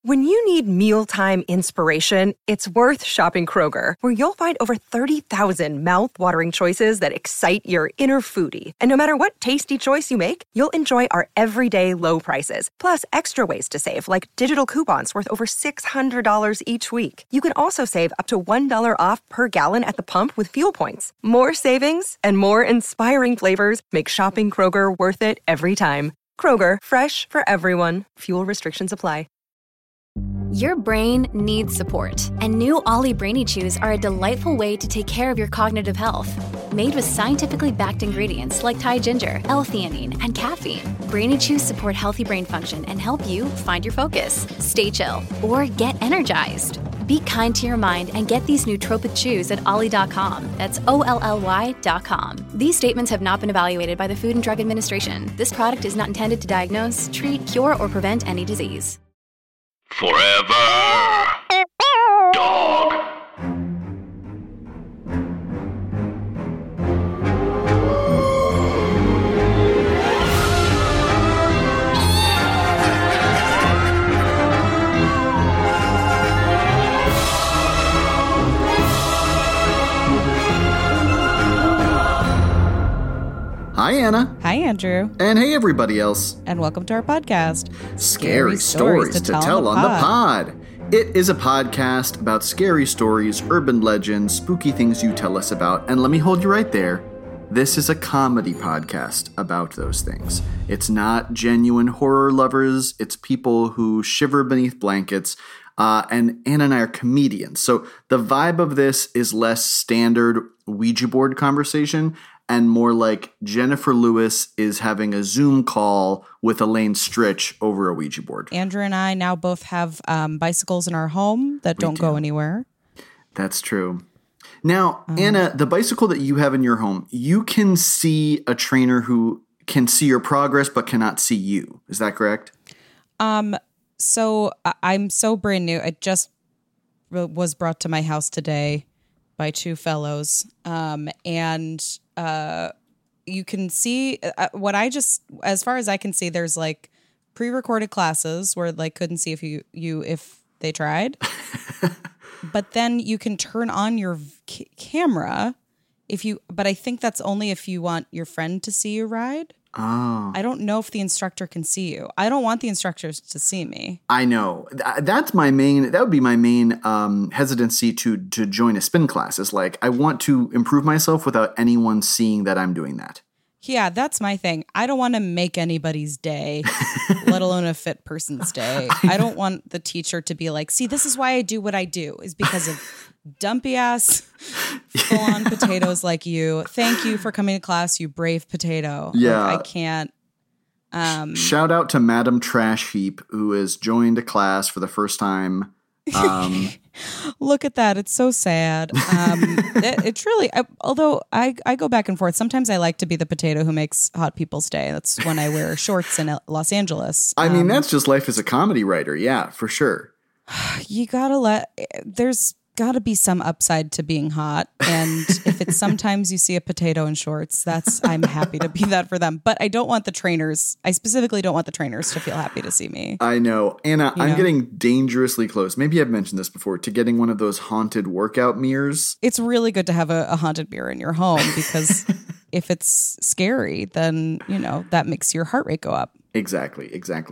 When you need mealtime inspiration, it's worth shopping Kroger, where you'll find over 30,000 mouth-watering choices that excite your inner foodie. And no matter what tasty choice you make, you'll enjoy our everyday low prices, plus extra ways to save, like digital coupons worth over $600 each week. You can also save up to $1 off per gallon at the pump with fuel points. More savings and more inspiring flavors make shopping Kroger worth it every time. Kroger, fresh for everyone. Fuel restrictions apply. Your brain needs support, and new Ollie Brainy Chews are a delightful way to take care of your cognitive health. Made with scientifically backed ingredients like Thai ginger, L-theanine, and caffeine, Brainy Chews support healthy brain function and help you find your focus, stay chill, or get energized. Be kind to your mind and get these nootropic chews at ollie.com. That's OLLY.com. These statements have not been evaluated by the Food and Drug Administration. This product is not intended to diagnose, treat, cure, or prevent any disease. Forever Dog. Hi, Anna. Hi, Andrew. And hey, everybody else. And welcome to our podcast, Scary Stories to Tell on the Pod. It is a podcast about scary stories, urban legends, spooky things you tell us about. And let me hold you right there. This is a comedy podcast about those things. It's not genuine horror lovers. It's people who shiver beneath blankets. And Anna and I are comedians. So the vibe of this is less standard Ouija board conversation and more like Jennifer Lewis is having a Zoom call with Elaine Stritch over a Ouija board. Andrew and I now both have bicycles in our home that don't go anywhere. That's true. Now, Anna, the bicycle that you have in your home, you can see a trainer who can see your progress but cannot see you. Is that correct? So I'm so brand new. It just was brought to my house today by two fellows. And you can see what I just, as far as I can see, there's like pre-recorded classes where like couldn't see if they tried. But then you can turn on your camera but I think that's only if you want your friend to see you ride. Oh. I don't know if the instructor can see you. I don't want the instructors to see me. I know. That would be my main hesitancy to join a spin class. Is like, I want to improve myself without anyone seeing that I'm doing that. Yeah, that's my thing. I don't want to make anybody's day, let alone a fit person's day. I don't want the teacher to be like, see, this is why I do what I do, is because of dumpy ass, full on potatoes like you. Thank you for coming to class, you brave potato. Yeah. Like, I can't. Shout out to Madam Trash Heap, who has joined a class for the first time. Look at that. It's so sad. It's really, although I go back and forth. Sometimes I like to be the potato who makes hot people's day. That's when I wear shorts in Los Angeles. I mean, that's just life as a comedy writer. Yeah, for sure. You gotta there's gotta be some upside to being hot. And if it's sometimes you see a potato in shorts, I'm happy to be that for them. But I specifically don't want the trainers to feel happy to see me. I know. Anna, I'm getting dangerously close. Maybe I've mentioned this before, to getting one of those haunted workout mirrors. It's really good to have a haunted mirror in your home because if it's scary, then, that makes your heart rate go up. Exactly.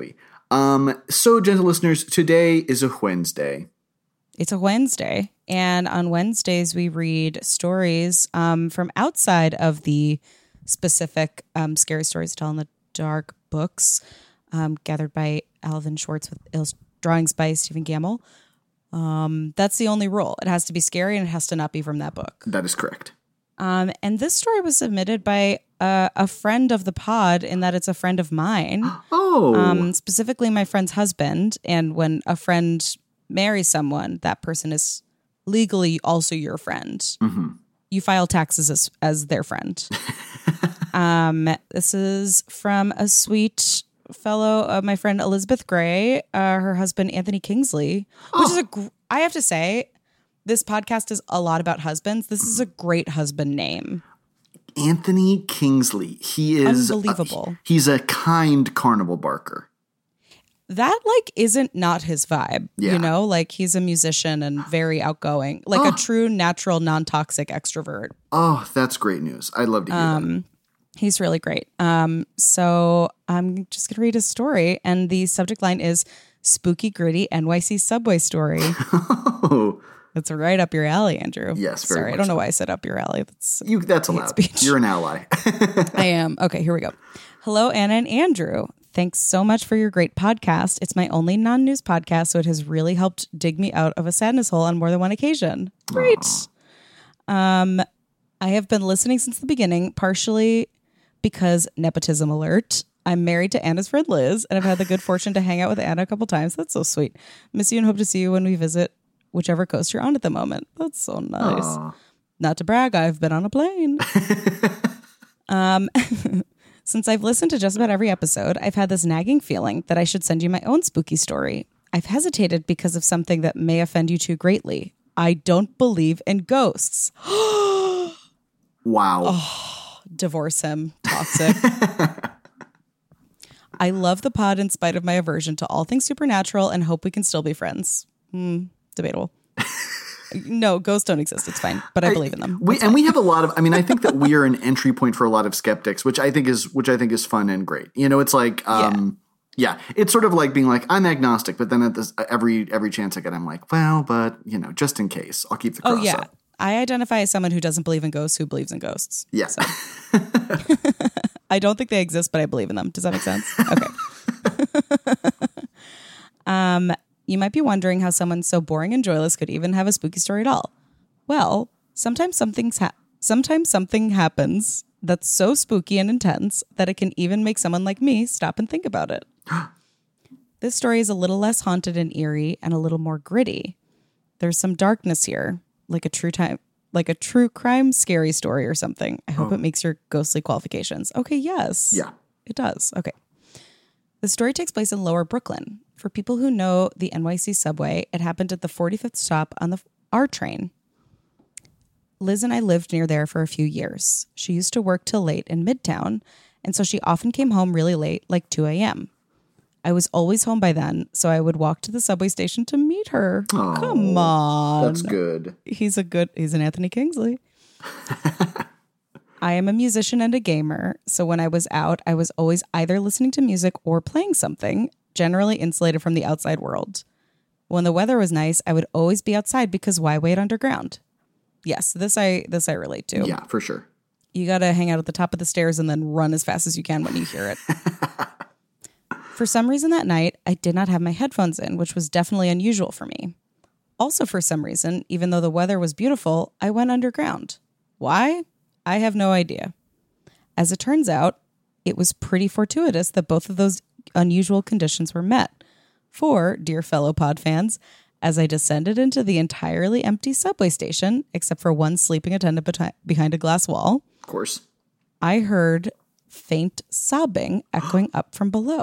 So, gentle listeners, today is a Wednesday. It's a Wednesday, and on Wednesdays we read stories from outside of the specific Scary Stories to Tell in the Dark books gathered by Alvin Schwartz with drawings by Stephen Gamble. That's the only rule. It has to be scary, and it has to not be from that book. That is correct. And this story was submitted by a friend of the pod, in that it's a friend of mine. Oh. Specifically my friend's husband, and when a friend marry someone, that person is legally also your friend. Mm-hmm. You file taxes as their friend. This is from a sweet fellow, my friend Elizabeth Gray, her husband Anthony Kingsley, which is I have to say, this podcast is a lot about husbands. This is a great husband name. Anthony Kingsley. He is unbelievable. He's a kind carnival barker. that like isn't not his vibe. Yeah. You know, like he's a musician and very outgoing, like a true natural non-toxic extrovert. Oh, that's great news. I'd love to hear that. He's really great. So I'm just gonna read his story, and the subject line is spooky gritty NYC subway story. Oh, That's right up your alley, Andrew. Yes, very Sorry, I much don't know so. why I said up your alley. That's allowed. speech. You're an ally. I am. Okay, here we go. Hello, Anna and Andrew. Thanks so much for your great podcast. It's my only non-news podcast, so it has really helped dig me out of a sadness hole on more than one occasion. Great. I have been listening since the beginning, partially because nepotism alert. I'm married to Anna's friend Liz, and I've had the good fortune to hang out with Anna a couple times. That's so sweet. Miss you and hope to see you when we visit whichever coast you're on at the moment. That's so nice. Aww. Not to brag, I've been on a plane. Since I've listened to just about every episode, I've had this nagging feeling that I should send you my own spooky story. I've hesitated because of something that may offend you too greatly. I don't believe in ghosts. Wow. Divorce him. Toxic. I love the pod in spite of my aversion to all things supernatural and hope we can still be friends. Debatable. No, ghosts don't exist. It's fine, but I believe in them. We have a lot of. I mean, I think that we are an entry point for a lot of skeptics, which I think is fun and great. You know, it's like, yeah, it's sort of like being like, I'm agnostic, but then at this every chance I get, I'm like, well, but you know, just in case, I'll keep the cross up. I identify as someone who doesn't believe in ghosts who believes in ghosts. Yeah. So. I don't think they exist, but I believe in them. Does that make sense? Okay. You might be wondering how someone so boring and joyless could even have a spooky story at all. Well, sometimes something happens that's so spooky and intense that it can even make someone like me stop and think about it. This story is a little less haunted and eerie and a little more gritty. There's some darkness here, like a true crime scary story or something. I hope it makes your ghostly qualifications. Okay, yes. Yeah. It does. Okay. The story takes place in Lower Brooklyn. For people who know the NYC subway, it happened at the 45th stop on the R train. Liz and I lived near there for a few years. She used to work till late in Midtown, and so she often came home really late, like 2 a.m. I was always home by then, so I would walk to the subway station to meet her. Oh, come on. That's good. He's an Anthony Kingsley. I am a musician and a gamer, so when I was out, I was always either listening to music or playing something, generally insulated from the outside world. When the weather was nice, I would always be outside because why wait underground? Yes, this I relate to. Yeah, for sure. You got to hang out at the top of the stairs and then run as fast as you can when you hear it. For some reason that night, I did not have my headphones in, which was definitely unusual for me. Also, for some reason, even though the weather was beautiful, I went underground. Why? I have no idea. As it turns out, it was pretty fortuitous that both of those unusual conditions were met. For, dear fellow pod fans, as I descended into the entirely empty subway station, except for one sleeping attendant behind a glass wall, Of course. I heard faint sobbing echoing up from below.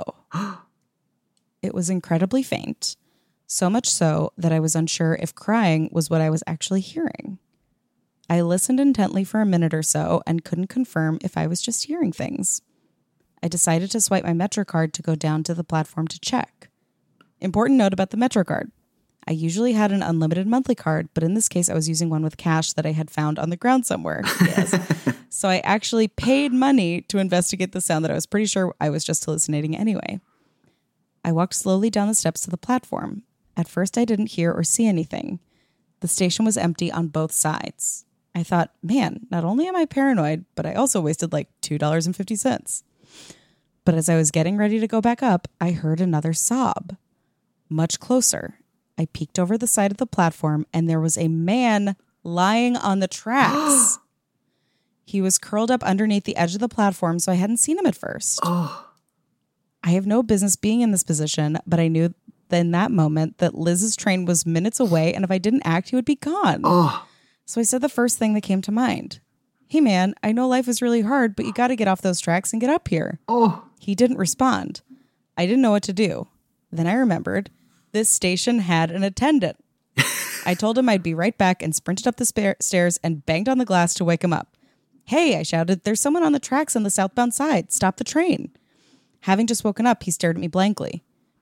It was incredibly faint, so much so that I was unsure if crying was what I was actually hearing. I listened intently for a minute or so and couldn't confirm if I was just hearing things. I decided to swipe my MetroCard to go down to the platform to check. Important note about the MetroCard. I usually had an unlimited monthly card, but in this case I was using one with cash that I had found on the ground somewhere. Yes. So I actually paid money to investigate the sound that I was pretty sure I was just hallucinating anyway. I walked slowly down the steps to the platform. At first I didn't hear or see anything. The station was empty on both sides. I thought, man, not only am I paranoid, but I also wasted like $2.50. But as I was getting ready to go back up, I heard another sob. Much closer. I peeked over the side of the platform and there was a man lying on the tracks. He was curled up underneath the edge of the platform, so I hadn't seen him at first. I have no business being in this position, but I knew in that moment that Liz's train was minutes away, and if I didn't act, he would be gone. So I said the first thing that came to mind. Hey man, I know life is really hard, but you got to get off those tracks and get up here. He didn't respond. I didn't know what to do. Then I remembered this station had an attendant. I told him I'd be right back and sprinted up the stairs and banged on the glass to wake him up. Hey, I shouted, there's someone on the tracks on the southbound side. Stop the train. Having just woken up, he stared at me blankly.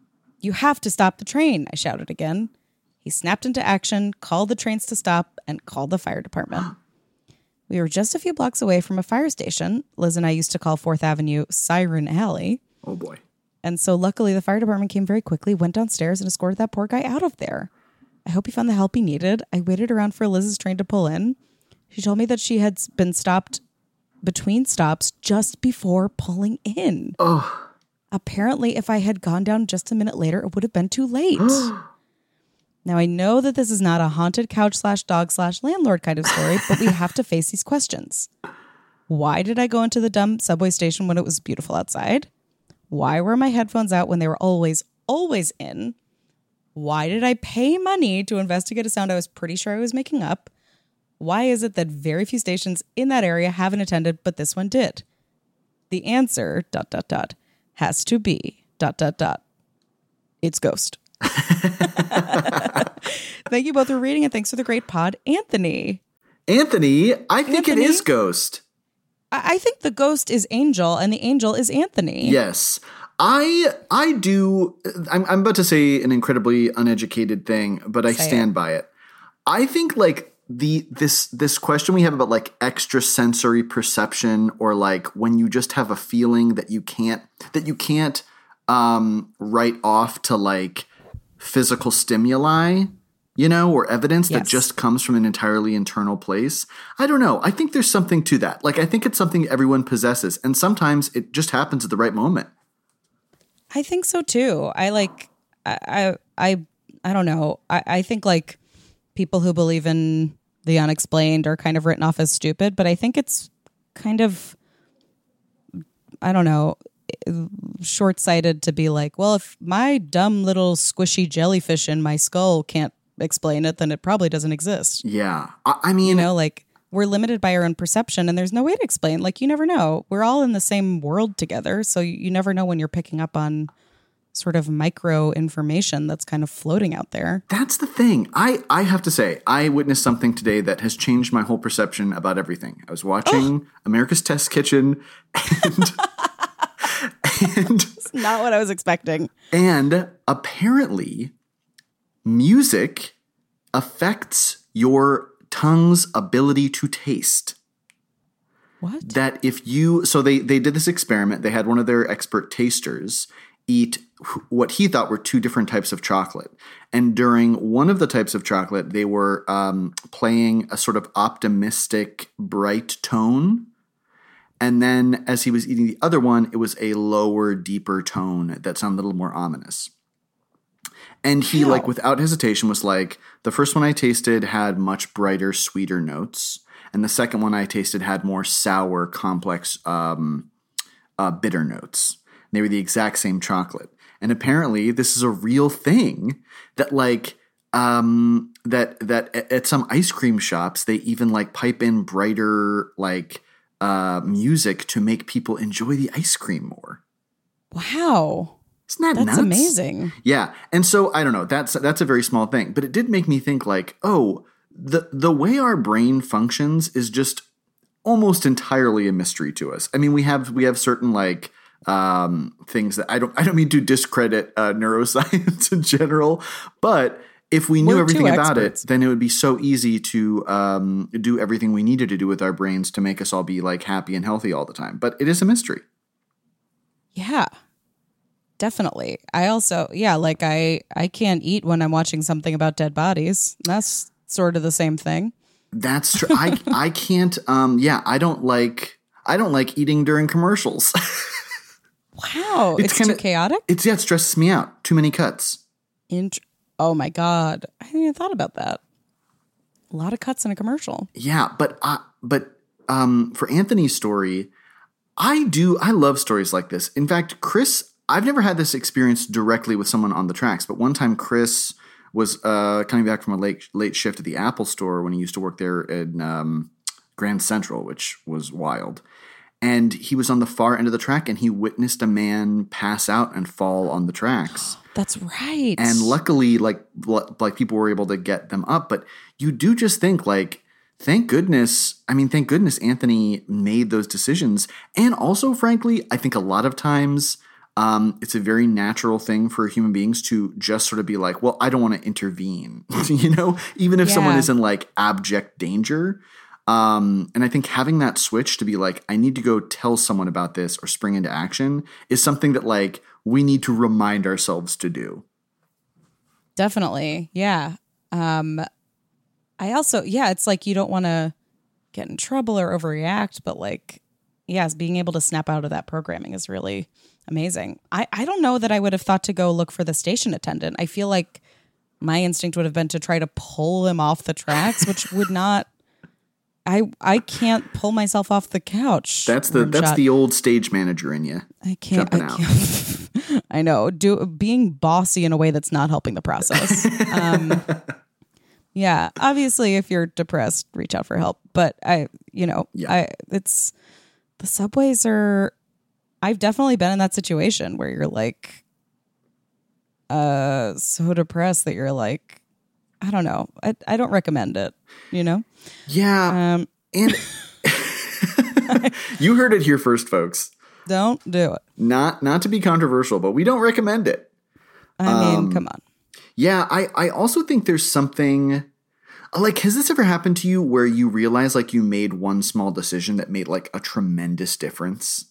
"You have to stop the train," I shouted again. He snapped into action, called the trains to stop, and called the fire department. We were just a few blocks away from a fire station. Liz and I used to call 4th Avenue Siren Alley. Oh, boy. And so luckily the fire department came very quickly, went downstairs, and escorted that poor guy out of there. I hope he found the help he needed. I waited around for Liz's train to pull in. She told me that she had been stopped between stops just before pulling in. Oh. Apparently, if I had gone down just a minute later, it would have been too late. Now, I know that this is not a haunted couch/dog/landlord kind of story, but we have to face these questions. Why did I go into the dumb subway station when it was beautiful outside? Why were my headphones out when they were always in? Why did I pay money to investigate a sound I was pretty sure I was making up? Why is it that very few stations in that area haven't attended, but this one did? The answer, ... has to be ... It's Ghost. Thank you both for reading, and thanks for the great pod, Anthony. Anthony, I think it is Ghost. I think the ghost is Angel, and the angel is Anthony. Yes. I do. I'm about to say an incredibly uneducated thing, but I stand by it. I think like this question we have about like extrasensory perception, or like when you just have a feeling that you can't write off to like physical stimuli, you know, or evidence that just comes from an entirely internal place. I don't know. I think there's something to that. Like, I think it's something everyone possesses, and sometimes it just happens at the right moment. I think so too. I don't know. I think like people who believe in the unexplained are kind of written off as stupid, but I think it's kind of, I don't know, short-sighted to be like, well, if my dumb little squishy jellyfish in my skull can't explain it, then it probably doesn't exist. Yeah. I mean, you know, like we're limited by our own perception, and there's no way to explain. Like, you never know. We're all in the same world together, so you never know when you're picking up on sort of micro information that's kind of floating out there. That's the thing. I have to say, I witnessed something today that has changed my whole perception about everything. I was watching America's Test Kitchen, and it's not what I was expecting. And apparently, music affects your tongue's ability to taste. What? That if you, so they did this experiment. They had one of their expert tasters eat what he thought were two different types of chocolate. And during one of the types of chocolate, they were playing a sort of optimistic, bright tone. And then as he was eating the other one, it was a lower, deeper tone that sounded a little more ominous. And he, like, without hesitation was like, the first one I tasted had much brighter, sweeter notes. And the second one I tasted had more sour, complex, bitter notes. They were the exact same chocolate. And apparently this is a real thing that like that at some ice cream shops, they even like pipe in brighter like music to make people enjoy the ice cream more. Wow. Isn't that nuts? That's amazing. Yeah. And so I don't know, that's a very small thing, but it did make me think like, oh, the way our brain functions is just almost entirely a mystery to us. I mean, we have certain like things that I don't mean to discredit neuroscience in general, but if we knew everything about it, then it would be so easy to do everything we needed to do with our brains to make us all be like happy and healthy all the time. But it is a mystery. Yeah, definitely. I also, like I can't eat when I'm watching something about dead bodies. That's sort of the same thing. That's true. I can't. I don't like eating during commercials. Wow, it's too chaotic? It stresses me out. Too many cuts. Oh my God. I hadn't even thought about that. A lot of cuts in a commercial. Yeah, but for Anthony's story, I love stories like this. In fact, Chris, I've never had this experience directly with someone on the tracks, but one time Chris was coming back from a late shift at the Apple store when he used to work there in Grand Central, which was wild. And he was on the far end of the track, and he witnessed a man pass out and fall on the tracks. That's right. And luckily, like people were able to get them up. But you do just think, like, thank goodness Anthony made those decisions. And also, frankly, I think a lot of times It's a very natural thing for human beings to just sort of be like, well, I don't want to intervene, even if someone is in like abject danger. And I think having that switch to be like, I need to go tell someone about this or spring into action is something that like we need to remind ourselves to do. Definitely. Yeah. I also, it's like you don't want to get in trouble or overreact, but like, yes, being able to snap out of that programming is really amazing. I don't know that I would have thought to go look for the station attendant. I feel like my instinct would have been to try to pull him off the tracks, which would not, I can't pull myself off the couch. That's the old stage manager in you. I can't. I know. Being bossy in a way that's not helping the process. Yeah, obviously, if you're depressed, reach out for help. But it's the subways are. I've definitely been in that situation where you're like, so depressed that you're like, I don't know. I don't recommend it. Yeah, and you heard it here first, folks. Don't do it. Not to be controversial, but we don't recommend it. I mean, come on. Yeah, I also think there's something like, has this ever happened to you where you realize like you made one small decision that made like a tremendous difference?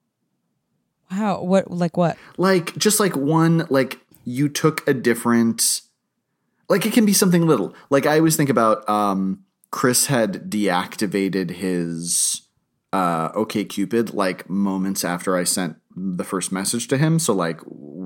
Wow. What? Like just like one, like you took a different, like it can be something little. Like I always think about Chris had deactivated his OkCupid like moments after I sent the first message to him. So like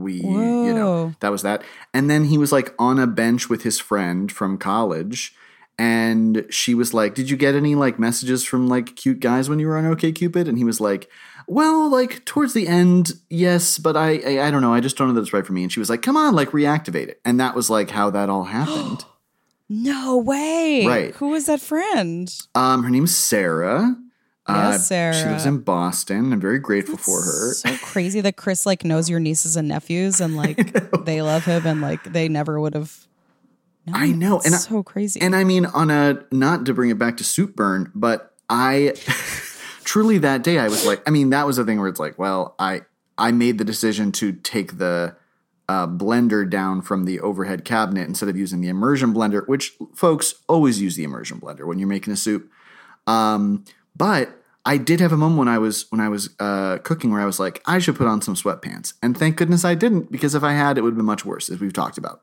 that was that. And then he was like on a bench with his friend from college. And she was like, did you get any like messages from like cute guys when you were on OkCupid? And he was like, well, like towards the end, yes, but I don't know. I just don't know that it's right for me. And she was like, come on, like reactivate it. And that was like how that all happened. No way. Right. Who was that friend? Her name's Sarah. Yes, Sarah. She lives in Boston. I'm very grateful for her. So crazy that Chris like knows your nieces and nephews and like they love him and like they never would have. I know. And so crazy. And I mean, not to bring it back to soup burn, but I truly that day I was like, I mean, that was the thing where it's like, well, I made the decision to take the blender down from the overhead cabinet instead of using the immersion blender, which folks always use the immersion blender when you're making a soup. But I did have a moment when I was cooking where I was like, I should put on some sweatpants. And thank goodness I didn't, because if I had, it would have been much worse, as we've talked about.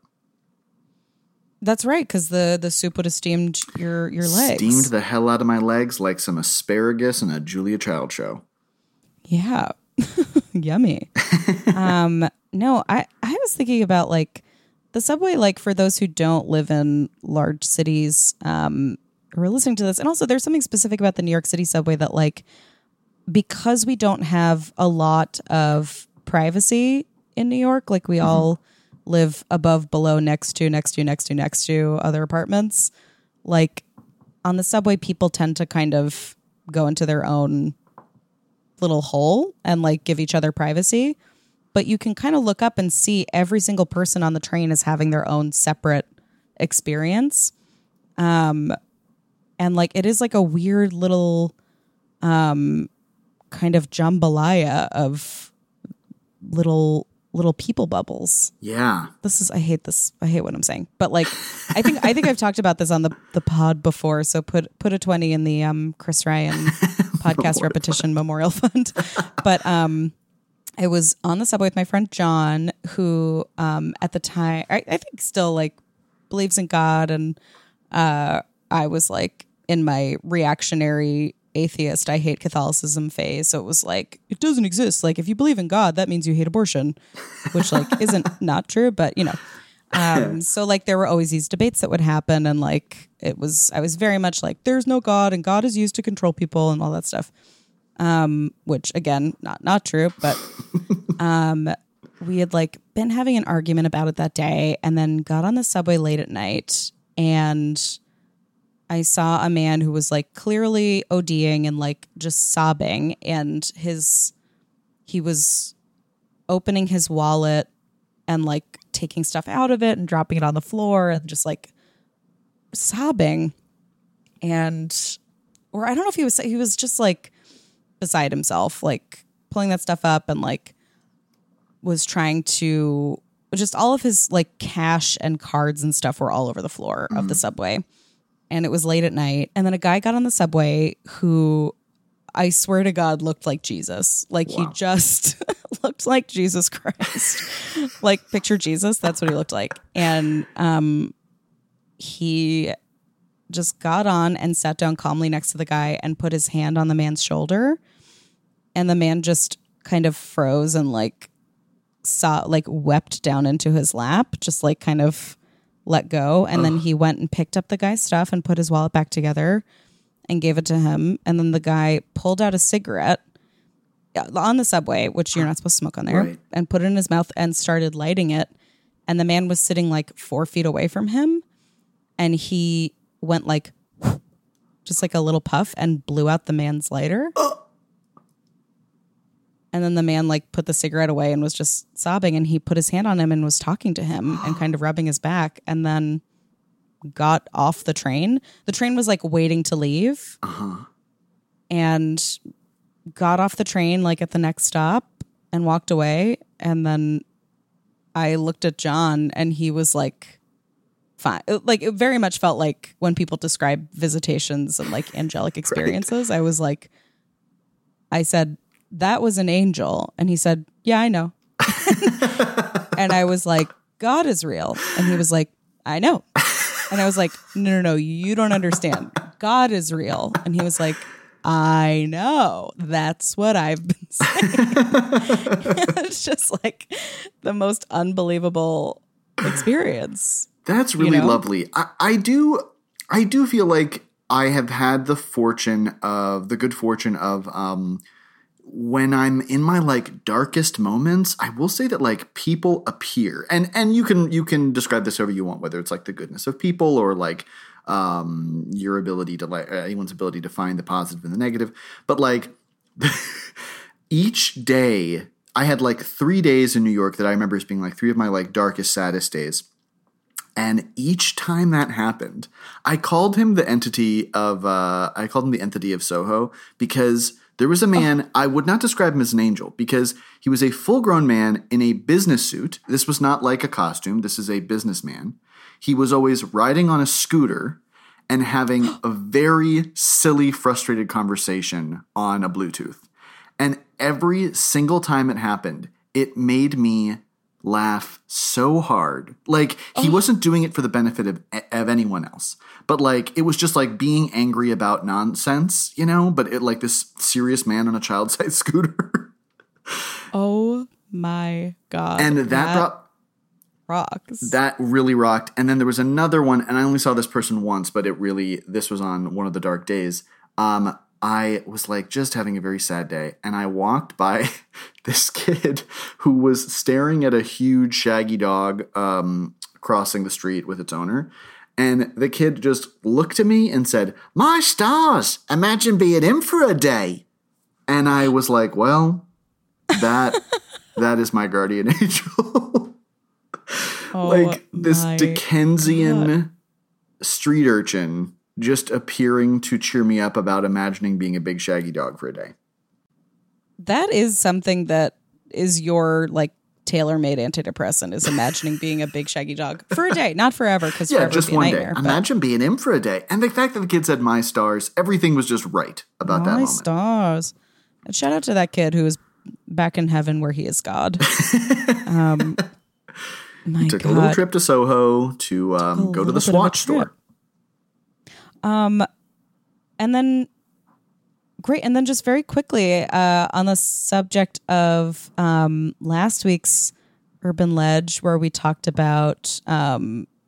That's right, because the soup would have steamed your legs. Steamed the hell out of my legs like some asparagus in a Julia Child show. Yeah. Yummy. No, I was thinking about like the subway, like for those who don't live in large cities who are listening to this. And also there's something specific about the New York City subway that like, because we don't have a lot of privacy in New York, like we all live above, below, next to other apartments. Like on the subway, people tend to kind of go into their own little hole and like give each other privacy. But you can kind of look up and see every single person on the train is having their own separate experience. And like it is like a weird little kind of jambalaya of little people bubbles. Yeah. I hate this. I hate what I'm saying. But like I think I've talked about this on the pod before. So put a 20 in the Chris Ryan podcast repetition memorial fund. But I was on the subway with my friend John, who at the time I think still like believes in God, and I was like in my reactionary atheist, I hate Catholicism phase. So it was like, it doesn't exist. Like if you believe in God, that means you hate abortion, which like isn't not true, but you know. So like there were always these debates that would happen, and like I was very much like, there's no God and God is used to control people and all that stuff. Which again, not true, but we had like been having an argument about it that day, and then got on the subway late at night, and I saw a man who was like clearly ODing and like just sobbing, and he was opening his wallet and like taking stuff out of it and dropping it on the floor and just like sobbing. Or I don't know if he was just like beside himself, like pulling that stuff up and like was trying to, just all of his like cash and cards and stuff were all over the floor of the subway. And it was late at night. And then a guy got on the subway who, I swear to God, looked like Jesus. Like he just looked like Jesus Christ. Like picture Jesus. That's what he looked like. And he just got on and sat down calmly next to the guy and put his hand on the man's shoulder. And the man just kind of froze and like wept down into his lap, just like kind of let go. And then he went and picked up the guy's stuff and put his wallet back together and gave it to him. And then the guy pulled out a cigarette on the subway, which you're not supposed to smoke on there, right, and put it in his mouth and started lighting it. And the man was sitting like 4 feet away from him. And he went like, just like a little puff and blew out the man's lighter. And then the man like put the cigarette away and was just sobbing. And he put his hand on him and was talking to him and kind of rubbing his back. And then got off the train. The train was like waiting to leave. And got off the train like at the next stop and walked away. And then I looked at John and he was like, fine. Like it very much felt like when people describe visitations and like angelic experiences, right. I said, that was an angel. And he said, yeah, I know. And I was like, God is real. And he was like, I know. And I was like, no, you don't understand. God is real. And he was like, I know. That's what I've been saying. It's just like the most unbelievable experience. That's really lovely. I do feel like I have had the good fortune of when I'm in my like darkest moments, I will say that like people appear, and you can describe this however you want, whether it's like the goodness of people or like your ability to like anyone's ability to find the positive and the negative. But like each day, I had like 3 days in New York that I remember as being like 3 of my like darkest, saddest days. And each time that happened, I called him the entity of Soho, because there was a man, I would not describe him as an angel, because he was a full-grown man in a business suit. This was not like a costume. This is a businessman. He was always riding on a scooter and having a very silly, frustrated conversation on a Bluetooth. And every single time it happened, it made me laugh so hard. Like he wasn't doing it for the benefit of anyone else, but like it was just like being angry about nonsense, but it like this serious man on a child-sized scooter. Oh my God. And that rocks. That really rocked. And then there was another one, and I only saw this person once, but this was on one of the dark days. I was like just having a very sad day, and I walked by this kid who was staring at a huge shaggy dog crossing the street with its owner. And the kid just looked at me and said, "My stars, imagine being him for a day." And I was like, well, that is my guardian angel. Like this Dickensian street urchin just appearing to cheer me up about imagining being a big shaggy dog for a day. That is something that is your like tailor-made antidepressant, is imagining being a big shaggy dog for a day, not forever, because forever just would be a one nightmare, day. Imagine being him for a day. And the fact that the kid said "my stars," everything was just right about that moment. My stars. And shout out to that kid who is back in heaven where he is God. He took a little trip to Soho to go to the Swatch store. And then, great. And then just very quickly, on the subject of last week's Urban Ledge, where we talked about or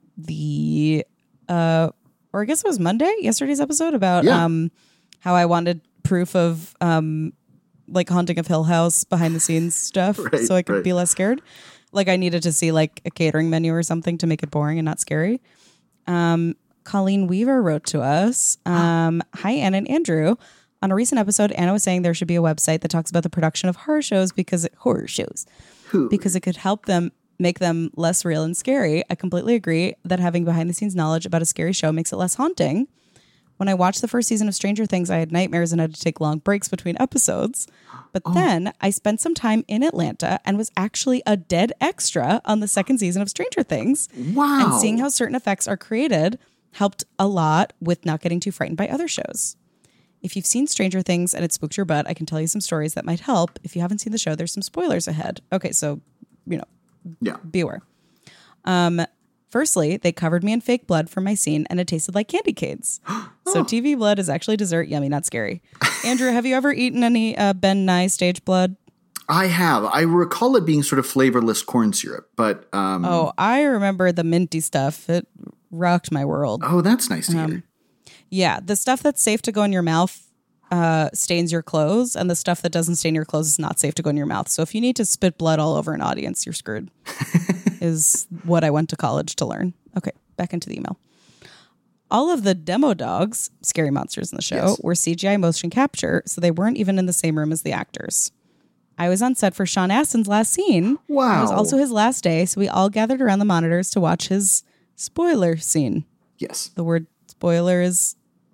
I guess it was yesterday's episode, about how I wanted proof of like Haunting of Hill House behind the scenes stuff, right, so I could be less scared. Like I needed to see like a catering menu or something to make it boring and not scary. Colleen Weaver wrote to us. Hi, Anna and Andrew. On a recent episode, Anna was saying there should be a website that talks about the production of horror shows because it could help them make them less real and scary. I completely agree that having behind the scenes knowledge about a scary show makes it less haunting. When I watched the first season of Stranger Things, I had nightmares and had to take long breaks between episodes. But then I spent some time in Atlanta and was actually a dead extra on the second season of Stranger Things. Wow. And seeing how certain effects are created helped a lot with not getting too frightened by other shows. If you've seen Stranger Things and it spooked your butt, I can tell you some stories that might help. If you haven't seen the show, there's some spoilers ahead. Okay, so, be aware. Firstly, they covered me in fake blood from my scene and it tasted like candy canes. So TV blood is actually dessert. Yummy, not scary. Andrew, have you ever eaten any Ben Nye stage blood? I have. I recall it being sort of flavorless corn syrup, but... I remember the minty stuff. It rocked my world. Oh, that's nice to hear. Yeah, the stuff that's safe to go in your mouth stains your clothes, and the stuff that doesn't stain your clothes is not safe to go in your mouth. So if you need to spit blood all over an audience, you're screwed. Is what I went to college to learn. Okay, back into the email. All of the demo dogs, scary monsters in the show, were CGI motion capture, so they weren't even in the same room as the actors. I was on set for Sean Astin's last scene. Wow. It was also his last day, so we all gathered around the monitors to watch his spoiler scene. Yes. The word spoiler is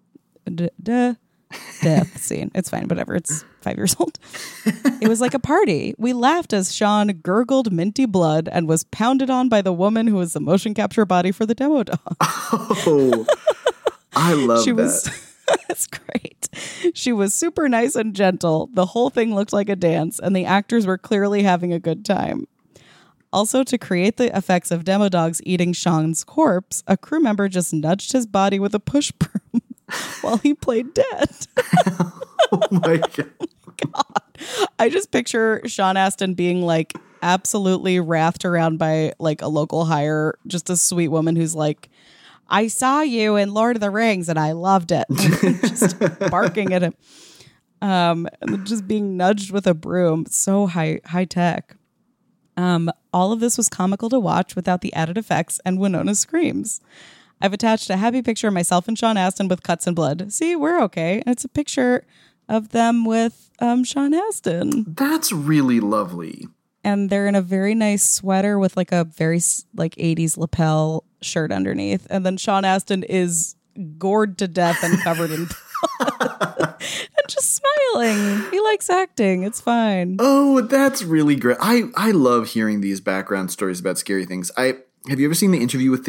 death scene. It's fine, whatever. It's 5 years old. It was like a party. We laughed as Sean gurgled minty blood and was pounded on by the woman who was the motion capture body for the demo dog. Oh, I love that. That's great. She was super nice and gentle. The whole thing looked like a dance, and the actors were clearly having a good time. Also, to create the effects of demo dogs eating Sean's corpse, a crew member just nudged his body with a push broom while he played dead. Oh my God. I just picture Sean Astin being like absolutely wrathed around by like a local hire, just a sweet woman who's like, I saw you in Lord of the Rings and I loved it. Just barking at him. And just being nudged with a broom. So high tech. All of this was comical to watch without the added effects and Winona's screams. I've attached a happy picture of myself and Sean Astin with cuts and blood. See, we're okay. And it's a picture of them with Sean Astin. That's really lovely. And they're in a very nice sweater with like a very like 80s lapel shirt underneath. And then Sean Astin is gored to death and covered in blood. And just smiling. He likes acting. It's fine. Oh, that's really great. I love hearing these background stories about scary things. Have you ever seen the interview with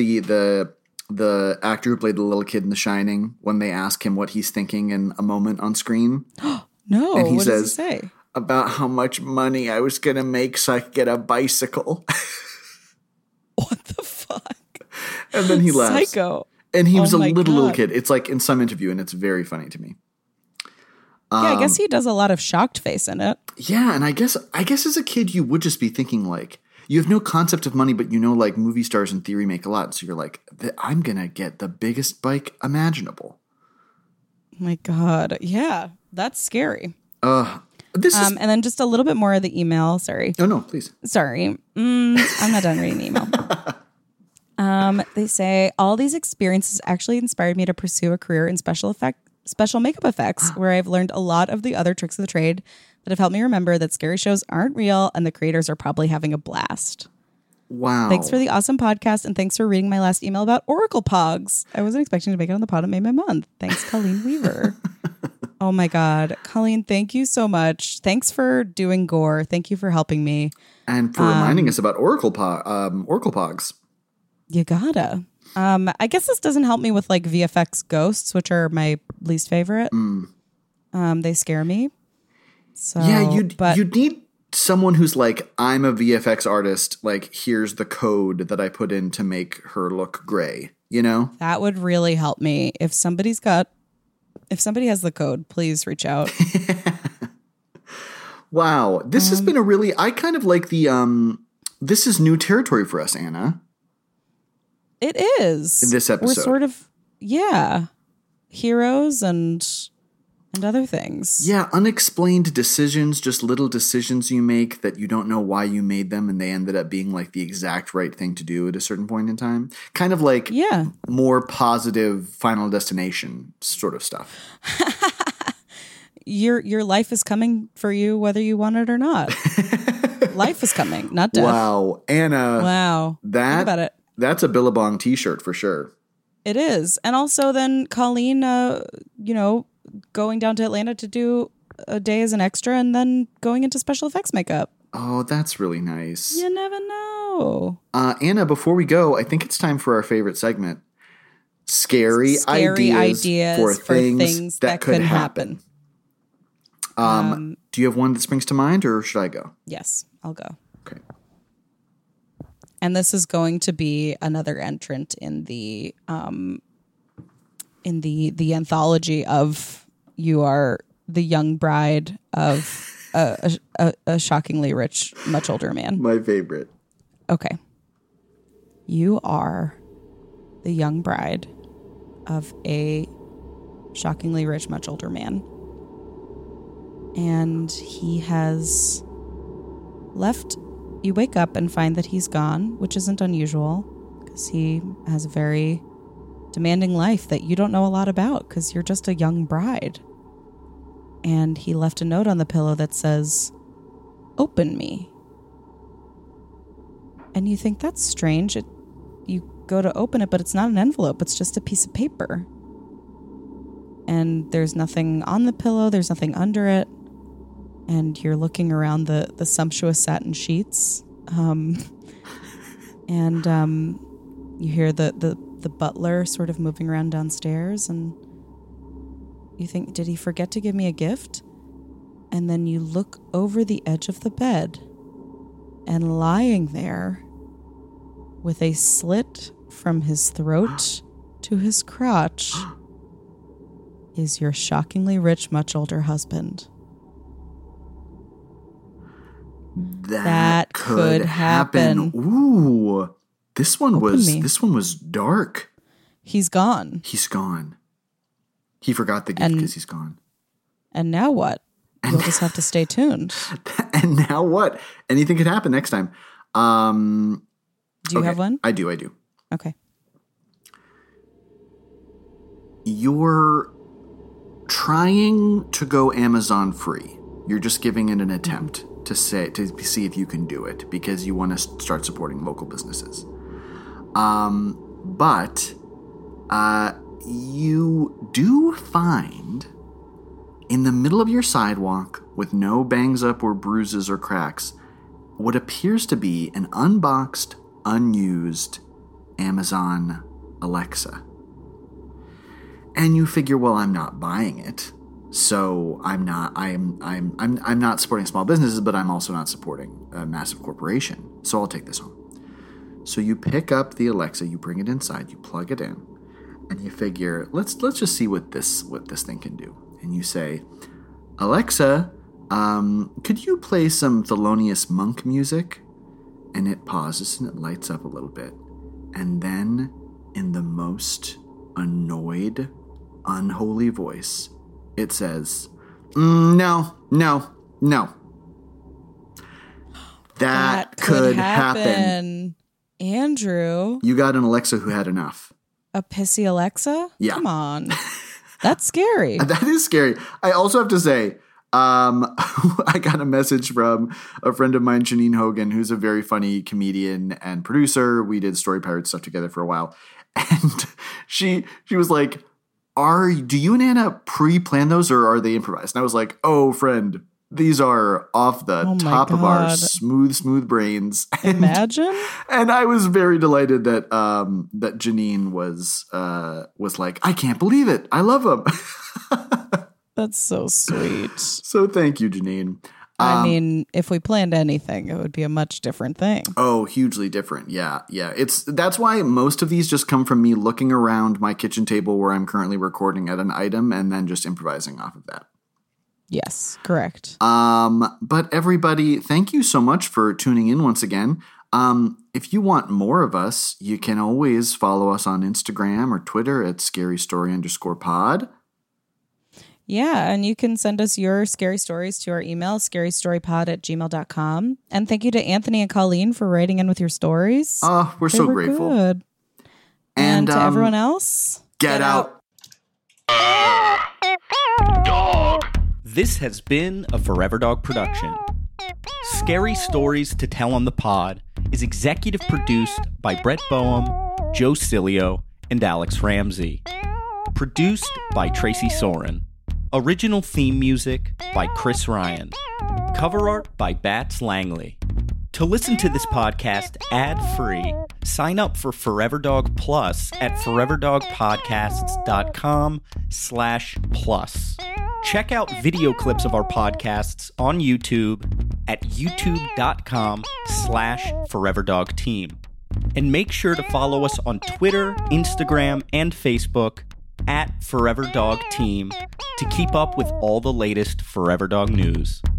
the actor who played the little kid in The Shining when they ask him what he's thinking in a moment on screen? No. And he what says, does he say? About how much money I was going to make so I could get a bicycle. What the fuck? And then he laughs. Psycho. And he was a little kid. It's like in some interview, and it's very funny to me. Yeah, I guess he does a lot of shocked face in it. Yeah, and I guess as a kid, you would just be thinking like, you have no concept of money, but you know like movie stars in theory make a lot. So you're like, I'm going to get the biggest bike imaginable. Oh my God. Yeah, that's scary. This is... And then just a little bit more of the email. Sorry. Oh, no, please. Sorry. I'm not done reading the email. They say, all these experiences actually inspired me to pursue a career in special makeup effects, where I've learned a lot of the other tricks of the trade that have helped me remember that scary shows aren't real and the creators are probably having a blast. Wow. Thanks for the awesome podcast, and thanks for reading my last email about Oracle Pogs. I wasn't expecting to make it on the pod. It made my month. Thanks, Colleen Weaver. Oh my God. Colleen, thank you so much. Thanks for doing gore. Thank you for helping me. And for reminding us about Oracle Pogs. You gotta. I guess this doesn't help me with like VFX ghosts, which are my least favorite. They scare me. So, yeah, you'd need someone who's like, I'm a VFX artist. Like, here's the code that I put in to make her look gray. You know, that would really help me. If somebody has the code, please reach out. Wow, this has been I kind of like the. This is new territory for us, Anna. It is. In this episode. We're sort of, heroes and other things. Yeah, unexplained decisions, just little decisions you make that you don't know why you made them, and they ended up being like the exact right thing to do at a certain point in time. Kind of like more positive Final Destination sort of stuff. Your life is coming for you whether you want it or not. Life is coming, not death. Wow, Anna. Wow. Think about it. That's a Billabong t-shirt for sure. It is. And also then Colleen, going down to Atlanta to do a day as an extra and then going into special effects makeup. Oh, that's really nice. You never know. Anna, before we go, I think it's time for our favorite segment. Scary ideas for things that could happen. Do you have one that springs to mind, or should I go? Yes, I'll go. Okay. And this is going to be another entrant in the anthology of You Are the Young Bride of a shockingly rich, much older man. My favorite. Okay. You are the young bride of a shockingly rich, much older man. And he has left. You wake up and find that he's gone, which isn't unusual because he has a very demanding life that you don't know a lot about because you're just a young bride. And he left a note on the pillow that says, "Open me." And you think that's strange. You go to open it, but it's not an envelope. It's just a piece of paper. And there's nothing on the pillow. There's nothing under it. And you're looking around the sumptuous satin sheets. You hear the butler sort of moving around downstairs. And you think, did he forget to give me a gift? And then you look over the edge of the bed. And lying there, with a slit from his throat to his crotch, is your shockingly rich, much older husband. That could happen. Ooh, this one was dark. He's gone. He's gone. He forgot the gift because he's gone. And now what? You'll just have to stay tuned. And now what? Anything could happen next time. Do you have one? I do. Okay. You're trying to go Amazon free. You're just giving it an attempt to see if you can do it because you want to start supporting local businesses. But you do find in the middle of your sidewalk with no bangs up or bruises or cracks what appears to be an unboxed, unused Amazon Alexa. And you figure, well, I'm not buying it. So I'm not supporting small businesses, but I'm also not supporting a massive corporation. So I'll take this home. So you pick up the Alexa, you bring it inside, you plug it in, and you figure, let's just see what this thing can do. And you say, Alexa, could you play some Thelonious Monk music? And it pauses and it lights up a little bit. And then, in the most annoyed, unholy voice, it says, no. That could happen. Andrew. You got an Alexa who had enough. A pissy Alexa? Yeah. Come on. That's scary. That is scary. I also have to say, I got a message from a friend of mine, Janine Hogan, who's a very funny comedian and producer. We did Story Pirates stuff together for a while. And she was like, do you and Anna pre-plan those or are they improvised? And I was like, oh, friend, these are off the top of our smooth brains. Imagine. And I was very delighted that that Janine was like, I can't believe it. I love them. That's so sweet. So thank you, Janine. I mean, if we planned anything, it would be a much different thing. Oh, hugely different. Yeah. That's why most of these just come from me looking around my kitchen table where I'm currently recording at an item and then just improvising off of that. Yes, correct. But everybody, thank you so much for tuning in once again. If you want more of us, you can always follow us on Instagram or Twitter at scarystory_pod. Yeah, and you can send us your scary stories to our email, scarystorypod@gmail.com. And thank you to Anthony and Colleen for writing in with your stories. Oh, we're so grateful. Good. And to everyone else, get out. Dog. This has been a Forever Dog production. Scary Stories to Tell on the Pod is executive produced by Brett Boehm, Joe Cilio, and Alex Ramsey. Produced by Tracy Soren. Original theme music by Chris Ryan. Cover art by Bats Langley. To listen to this podcast ad-free, sign up for Forever Dog Plus at foreverdogpodcasts.com/plus. Check out video clips of our podcasts on YouTube at youtube.com/foreverdogteam. And make sure to follow us on Twitter, Instagram, and Facebook at Forever Dog Team to keep up with all the latest Forever Dog news.